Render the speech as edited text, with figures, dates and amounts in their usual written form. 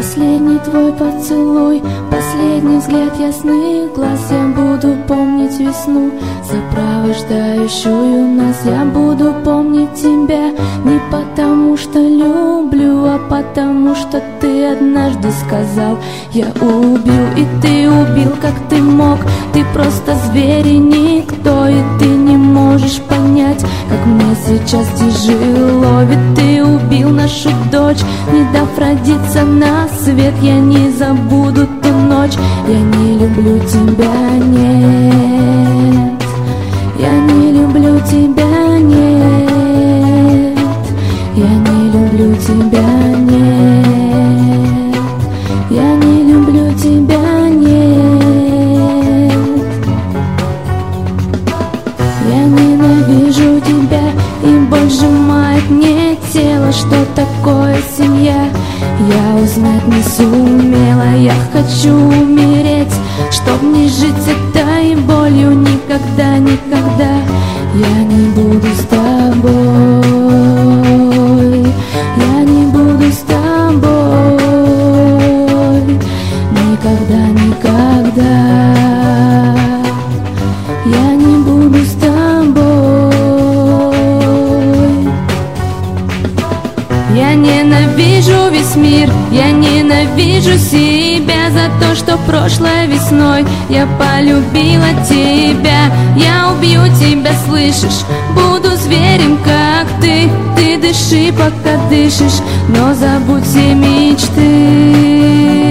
Последний твой поцелуй, последний взгляд ясных глаз. Я буду помнить весну, сопровождающую нас. Я буду помнить тебя не потому, что люблю, а потому, что ты однажды сказал: я убью, и ты убил, как ты мог. Ты просто зверь и никто, и ты не можешь понять, как мне сейчас тяжело. Ведь ты убил нашу дочь, не дав родиться на свет. Я не забуду ту ночь. Я не люблю тебя, нет. Я не люблю тебя, нет. Я не люблю тебя, нет. Я не люблю тебя, нет. Я ненавижу тебя, и боль сжимает мне тело. Что такое семья? Я узнать не сумела. Я хочу умереть, чтоб не жить этой болью никогда, никогда. Я не буду с тобой, я не буду с тобой, никогда, никогда. Я не буду с тобой. Я ненавижу весь мир, я ненавижу себя за то, что прошлой весной я полюбила тебя. Я убью тебя, слышишь? Буду зверем, как ты. Ты дыши, пока дышишь, но забудь все мечты.